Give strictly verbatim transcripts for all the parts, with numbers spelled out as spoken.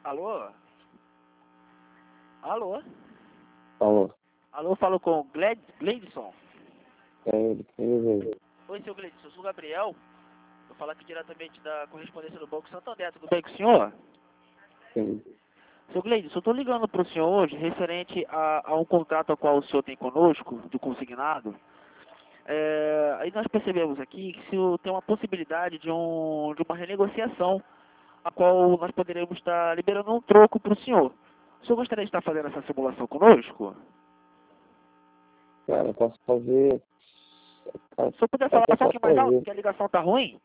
Alô? Alô? Alô? Alô, falo com o Gled, Gleidson. É ele, é ele. Oi, seu Gleidson, eu sou o Gabriel. Vou falar aqui diretamente da correspondência do Banco Santander. Tudo bem com o senhor? Sim. Seu Gleidson, eu estou ligando para o senhor hoje referente a, a um contrato ao qual o senhor tem conosco, do consignado. É, aí nós percebemos aqui que se o- tem uma possibilidade de, um, de uma renegociação, a qual nós poderemos estar liberando um troco para o senhor. O senhor gostaria de estar fazendo essa simulação conosco? Cara, eu posso fazer. Cara, Se o senhor puder falar até só um posso pouquinho mais alto, fazer. porque a ligação está ruim?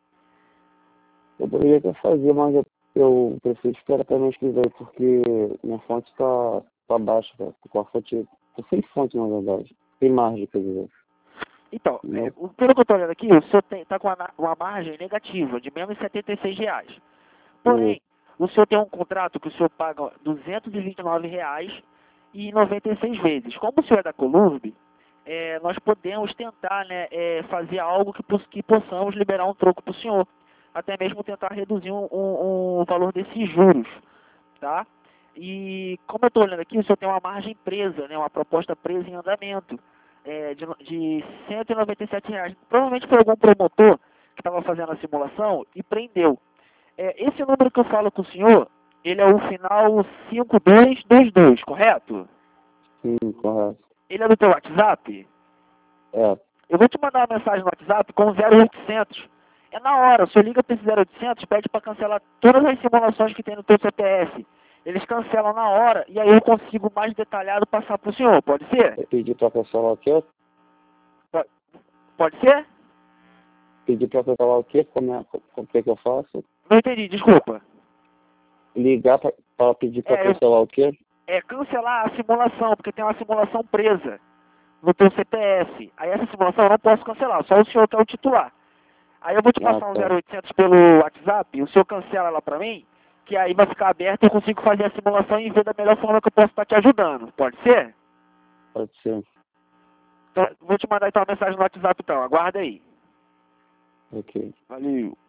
Eu poderia até fazer, mas eu, eu prefiro esperar até mês que vem, porque minha fonte tá, tá baixa, cara. Tô com a fonte. Tô sem fonte, na verdade. Tem margem, quer dizer. Então, Não. é, o- pelo que eu estou olhando aqui, o senhor está com uma, na- uma margem negativa de menos setenta e seis reais. Porém, o senhor tem um contrato que o senhor paga duzentos e vinte e nove reais e noventa e seis vezes. Como o senhor é da Colurb, é, nós podemos tentar, né, é, fazer algo que, poss- que possamos liberar um troco para o senhor. Até mesmo tentar reduzir um, um- um valor desses juros, tá? E como eu estou olhando aqui, o senhor tem uma margem presa, né, uma proposta presa em andamento, é, de, no- de cento e noventa e sete reais. Provavelmente foi algum promotor que estava fazendo a simulação e prendeu. É, esse número que eu falo com o senhor, ele é o final cinco dois dois dois, correto? Sim, correto. Ele é do teu WhatsApp? É, Eu vou te mandar uma mensagem no WhatsApp com zero oitocentos. É na hora, o senhor liga para esse zero oitocentos, pede para cancelar todas as simulações que tem no teu C P F. Eles cancelam na hora e aí eu consigo mais detalhado passar para o senhor, pode ser? eu pedi pra cancelar o quê? Po- Pode ser? Pedi pra cancelar o quê? Como é, como é que eu faço? Não entendi, desculpa. Ligar pra, pra pedir pra É, eu, cancelar o quê? é cancelar a simulação, porque tem uma simulação presa no teu C P F. Aí essa simulação eu não posso cancelar, só o senhor que é o titular. Aí eu vou te Ah, passar um tá. zero oitocentos pelo WhatsApp, o senhor cancela lá pra mim, que aí vai ficar aberto e eu consigo fazer a simulação e ver da melhor forma que eu posso estar te ajudando. Pode ser? Pode ser. Então, vou te mandar então uma mensagem no WhatsApp então, aguarda aí. Ok. Valeu.